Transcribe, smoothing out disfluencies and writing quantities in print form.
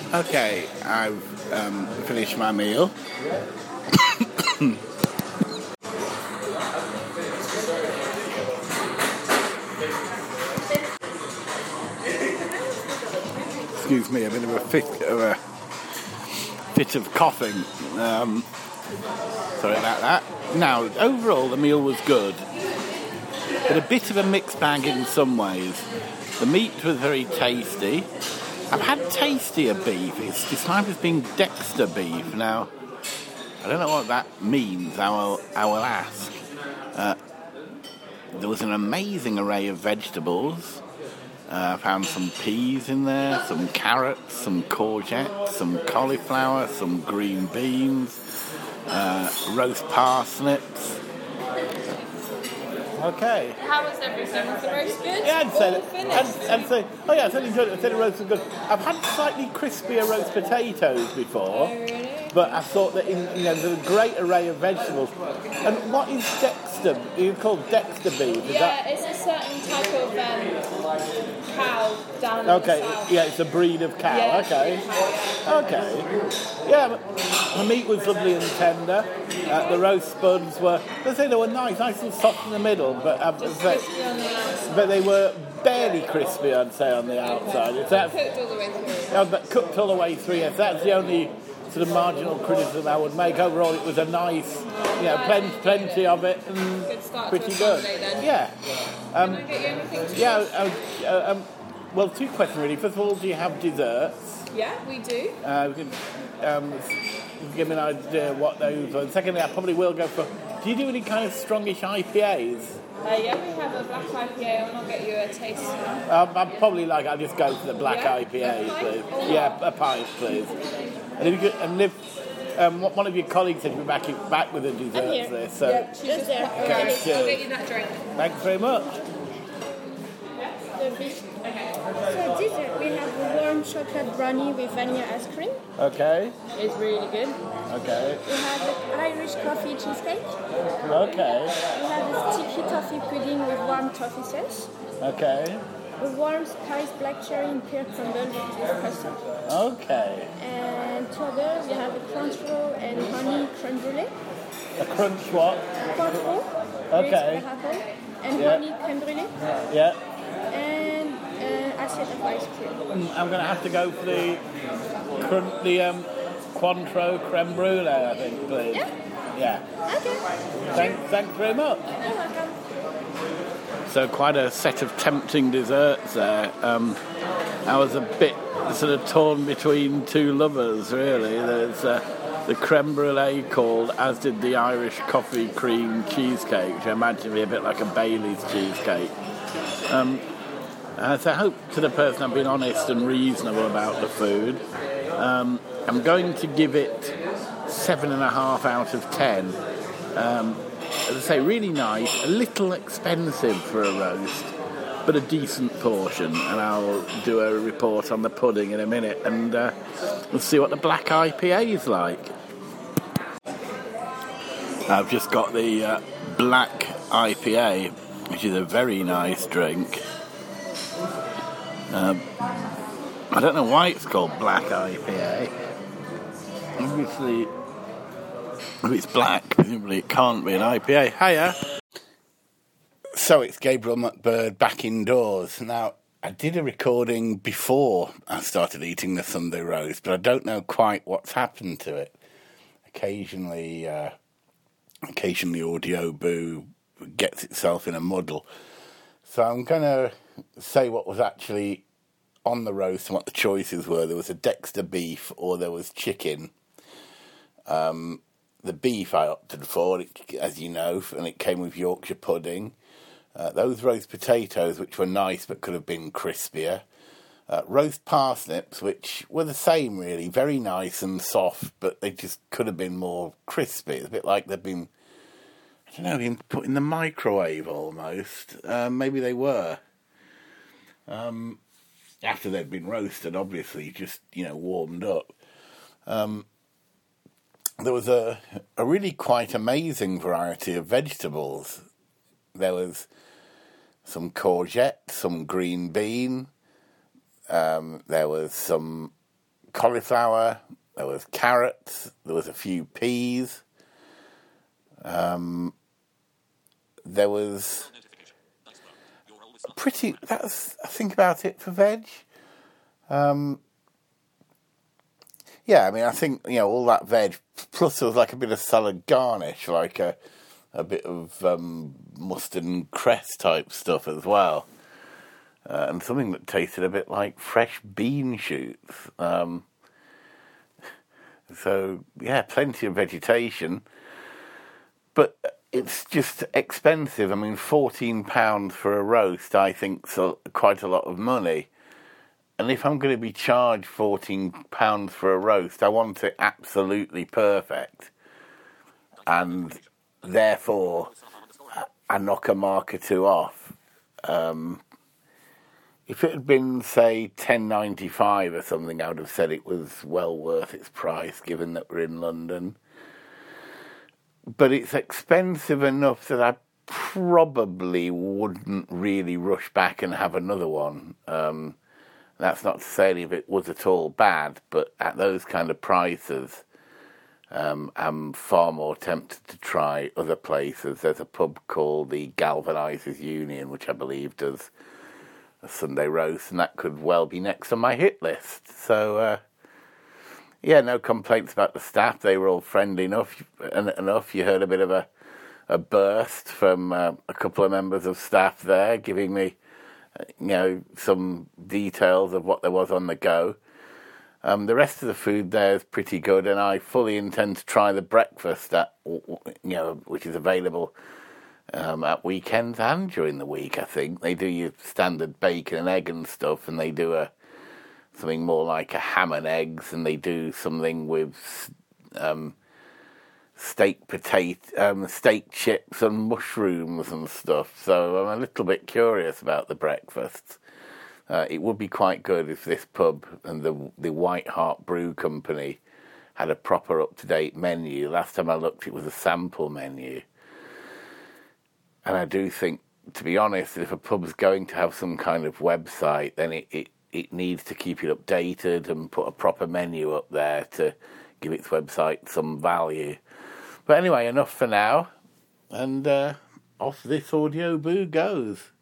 Okay, I've finished my meal. Excuse me, a bit of a fit of coughing. Sorry about that. Now, overall, the meal was good, but a bit of a mixed bag in some ways. The meat was very tasty. I've had tastier beef. It's described as being Dexter beef. Now, I don't know what that means. I will ask. There was an amazing array of vegetables. I found some peas in there, some carrots, some courgettes, some cauliflower, some green beans, roast parsnips. Okay. How was everything? Was the roast good? Yeah, I'd say that. Finished? I'd say, oh yeah, I said enjoyed it. I said the roast was good. I've had slightly crispier roast potatoes before, Oh, really? but I thought that there's a great array of vegetables. And what is Dexter? It's called Dexter beef. Is Yeah, it's a certain type of cow down in the Okay, south. yeah, it's a breed of cow. Yeah, Okay. breed Okay. Yeah, but the meat was lovely and tender. The roast spuds were, let's say they were nice and soft in the middle, but Just crispy on the outside. but they were barely crispy, I'd say, on the outside. If that's, Cooked all the way through. but cooked all the way through, if that's the only sort of marginal criticism I would make. Overall, it was a nice, plenty of it, and Good start pretty to a good. Sunday then. Yeah. Can I get you anything to Yeah, well, two questions really. First of all, do you have desserts? Yeah, we do. You can give me an idea what those are. And secondly, I probably will go for... Do you do any kind of strongish IPAs? Yeah, we have a black IPA. I'll get you a taste. I'll just go for the black Yeah? IPA, A pint? please. Or Yeah, a pint, please. And if you could, one of your colleagues said you'd be back with the desserts here. there, so... Yeah, she's just there. Alright, Okay, I'll cheers. get you that drink. Thanks very much. The fish. So this we have a warm chocolate brownie with vanilla ice cream. Okay, It's really good. okay, We have an Irish coffee cheesecake. okay, We have a sticky toffee pudding with warm toffee sauce. okay, A warm spiced black cherry and pear crumble with custard. okay. And to other, we have a Cointreau and honey creme brulee. A crunch what? Cointreau Okay. with apple and Yeah. honey creme brulee. Yeah. And a set of ice cream. I'm going to have to go for the Cointreau creme brulee, I think, please. Yeah. Yeah. Okay. Thanks very much. You're welcome. So quite a set of tempting desserts there. I was a bit sort of torn between two lovers, really. There's the creme brulee called, as did the Irish coffee cream cheesecake, which I imagine to be a bit like a Bailey's cheesecake. So I hope to the person I've been honest and reasonable about the food. I'm going to give it 7.5 out of 10. As I say, really nice, a little expensive for a roast, but a decent portion. And I'll do a report on the pudding in a minute, and we'll see what the black IPA is like. I've just got the black IPA, which is a very nice drink. I don't know why it's called black IPA. Obviously, if it's black, presumably it can't be an IPA. Hiya! So it's Gabriel McBird back indoors. Now, I did a recording before I started eating the Sunday roast, but I don't know quite what's happened to it. Occasionally Audio Boo gets itself in a muddle. So I'm going to say what was actually on the roast and what the choices were. There was a Dexter beef or there was chicken. The beef I opted for, as you know, and it came with Yorkshire pudding. Those roast potatoes, which were nice but could have been crispier. Roast parsnips, which were the same really, very nice and soft, but they just could have been more crispy. It's a bit like they've been, been put in the microwave almost. Maybe they were. After they'd been roasted, obviously, just, warmed up. There was a really quite amazing variety of vegetables. There was some courgette, some green bean, there was some cauliflower, there was carrots, there was a few peas. There was that's, I think, about it for veg. Yeah, I mean, I think, all that veg, plus there was like a bit of salad garnish, like a bit of mustard and cress type stuff as well. And something that tasted a bit like fresh bean shoots. So, yeah, plenty of vegetation. But it's just expensive. I mean, £14 for a roast, I think, is quite a lot of money. And if I'm going to be charged £14 for a roast, I want it absolutely perfect. And therefore, I knock a mark or two off. If it had been, say, $10.95 or something, I would have said it was well worth its price, given that we're in London. But it's expensive enough that I probably wouldn't really rush back and have another one. That's not to say if it was at all bad, but at those kind of prices, I'm far more tempted to try other places. There's a pub called the Galvanisers Union, which I believe does a Sunday roast, and that could well be next on my hit list. So, yeah, no complaints about the staff. They were all friendly enough. You heard a bit of a burst from a couple of members of staff there, giving me some details of what there was on the go. The rest of the food there is pretty good, and I fully intend to try the breakfast which is available at weekends and during the week. I think they do your standard bacon and egg and stuff, and they do something more like a ham and eggs, and they do something with steak chips and mushrooms and stuff. So I'm a little bit curious about the breakfasts. It would be quite good if this pub and the White Hart Brew Company had a proper up-to-date menu. Last time I looked, it was a sample menu. And I do think, to be honest, if a pub's going to have some kind of website, then it needs to keep it updated and put a proper menu up there to give its website some value. But anyway, enough for now, and off this audio boo goes.